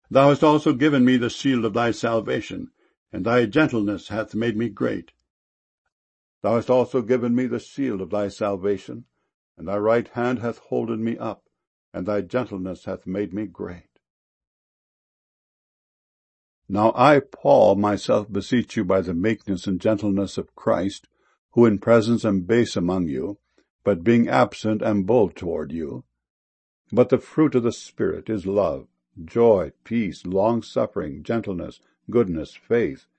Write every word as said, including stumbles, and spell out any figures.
Thou hast also given me the shield of thy salvation, and thy gentleness hath made me great. Thou hast also given me the shield of thy salvation, and thy right hand hath holden me up, and thy gentleness hath made me great. Now I, Paul, myself beseech you by the meekness and gentleness of Christ, who in presence am base among you, but being absent am bold toward you. But the fruit of the Spirit is love, joy, peace, long-suffering, gentleness, goodness, faith,